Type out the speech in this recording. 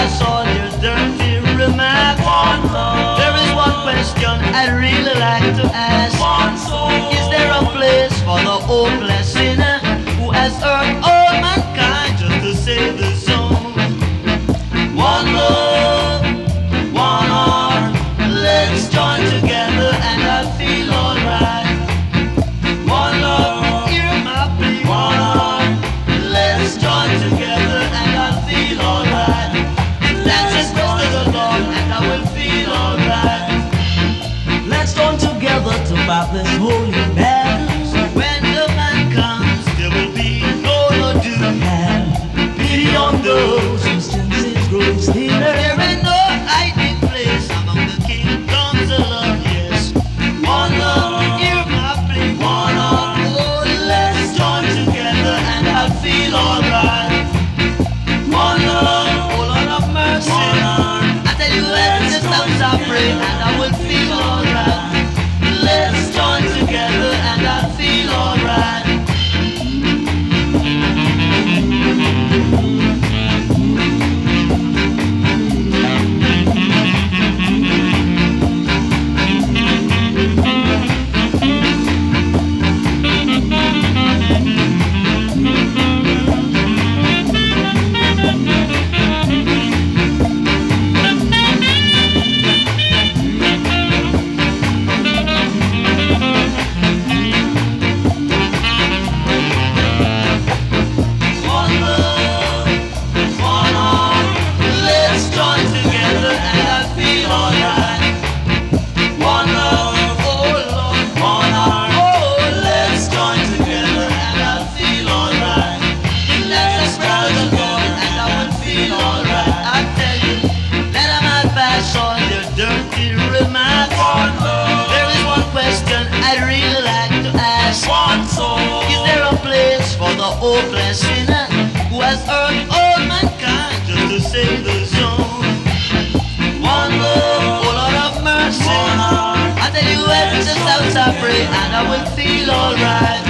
pass all your dirty remarks. There is one question I'd really like to ask. Is there a place for the hopeless sinner who has hurt all mankind just to save his soul? One love, one heart, let's join together and I'll feel alright. One love, hear my plea. One heart, let's join together and I'll feel alright. Let's express to the Lord and I will feel alright. Let's join together to fight this holy battle. So when the man comes, there will be no doom. And pity on those whose senses grow stiller. There ain't no hiding place among the kingdoms of love. Yes, one love, hear my plea. One heart, oh, let's join together and I'll feel alright. One love, oh Lord of mercy. One heart, I tell you when the sounds I pray and I will feel alright. Let's join together and I'll feel alright. Hopeless sinner who has hurt all mankind just to save the soul. One love, oh Lord of mercy. I tell you when the sounds I pray and I will feel alright.